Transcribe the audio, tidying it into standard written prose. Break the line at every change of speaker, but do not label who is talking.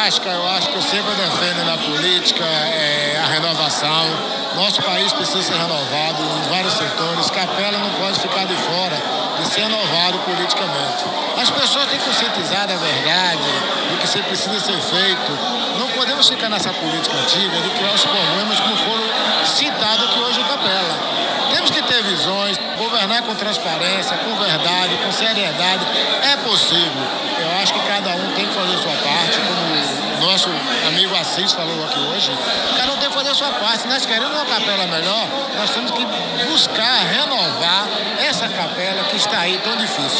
fantástica. Eu acho que eu sempre defendo na política a renovação. Nosso país precisa ser renovado em vários setores. Capela não pode ficar de fora de ser renovado politicamente. As pessoas têm que conscientizar da verdade, do que precisa ser feito. Não podemos ficar nessa política antiga de criar os problemas como foram citados aqui hoje em Capela. Temos que ter visões, governar com transparência, com verdade, com seriedade. É possível. Eu acho que cada um tem que fazer a sua parte, como o nosso amigo Assis falou aqui hoje. Cada um tem que fazer a sua parte. Se nós queremos uma capela melhor, nós temos que buscar renovar essa capela que está aí tão difícil.